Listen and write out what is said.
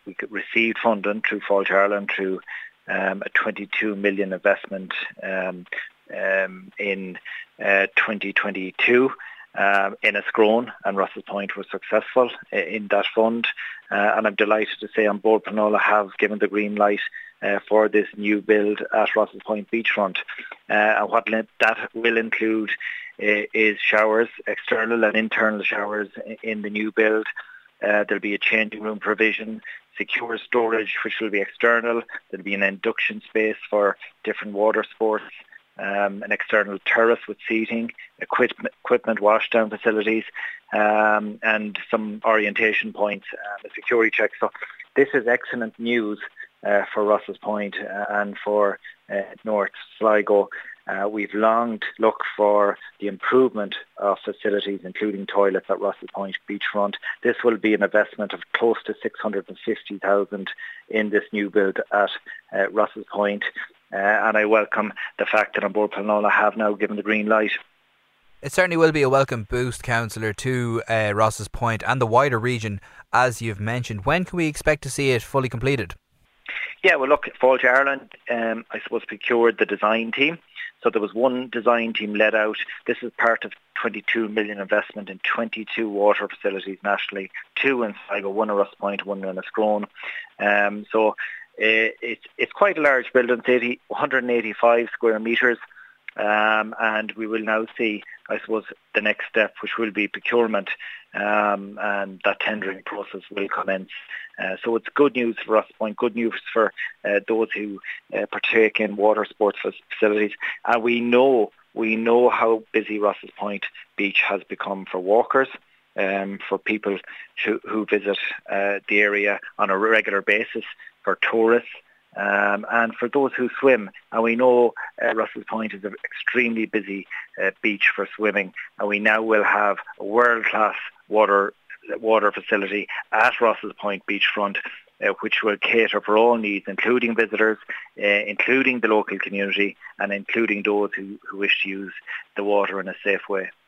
we received funding through Fáilte Ireland through a 22 million investment in 2022 in Escrone, and Russell Point was successful in that fund. And I'm delighted to say on Bord Pleanála have given the green light for this new build at Russell Point beachfront. And what that will include is showers, external and internal showers in the new build. There'll be a changing room provision, secure storage which will be external. There'll be an induction space for different water sports, an external terrace with seating, equipment washdown facilities, and some orientation points, a security check. So this is excellent news for Russell Point and for North Sligo. We've long looked for the improvement of facilities, including toilets at Russell Point beachfront. This will be an investment of close to 650,000 in this new build at Russell Point. And I welcome the fact that on Bord Pleanála have now given the green light. It certainly will be a welcome boost, Councillor, to Rosses Point and the wider region, as you've mentioned. When can we expect to see it fully completed? Yeah, well, look, Fáilte Ireland, I suppose, procured the design team. So there was one design team led out. This is part of 22 million investment in 22 water facilities nationally, 2 in Sligo, 1 at Russell Point, 1 in Escrone. So it's quite a large building, 185 square metres. And we will now see, I suppose, the next step, which will be procurement, and that tendering process will commence. So it's good news for Russell Point, good news for those who partake in water sports facilities. And we know how busy Russell Point Beach has become for walkers, for people who visit the area on a regular basis, for tourists, and for those who swim. And we know Russell Point is an extremely busy beach for swimming, and we now will have a world-class water facility at Russell Point beachfront, which will cater for all needs, including visitors, including the local community, and including those who wish to use the water in a safe way.